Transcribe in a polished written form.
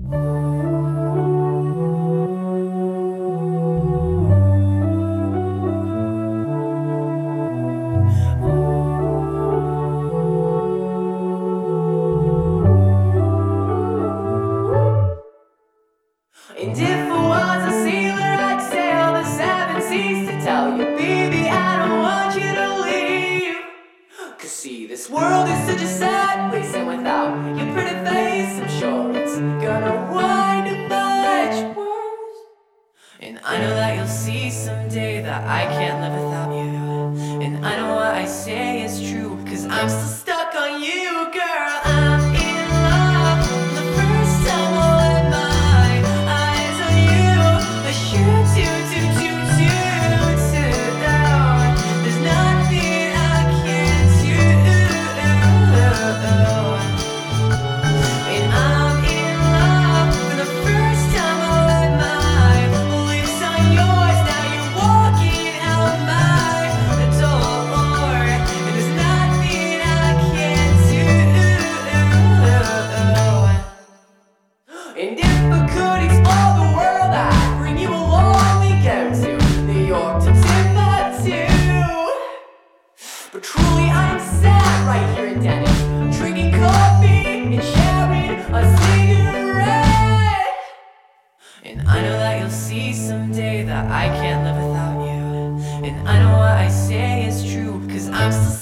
And if I was a sailor, I'd sail the seven seas to tell you, baby, I don't want you to leave. 'Cause see, this world is such a sad place, and without your pretty face, I'm sure it's gonna wind up much worse. And I know that you'll see someday that I can't live without you. And I know what I say is true, 'cause I'm still stuck on you, girl. I'm in love the first time I let my eyes on you. I shoot down. There's nothing I can't do. And I'm in love for the first time I let my lips on yours. Now you're walking out my door, and there's nothing I can't do. And if I could explore the world, I'd bring you along. We go to New York, to Timbuktu. But truly I'm sad right here in Dennis, drinking coffee and sharing a cigarette. And I know that you'll see someday that I can't live without you. And I know what I say is true, 'cause I'm still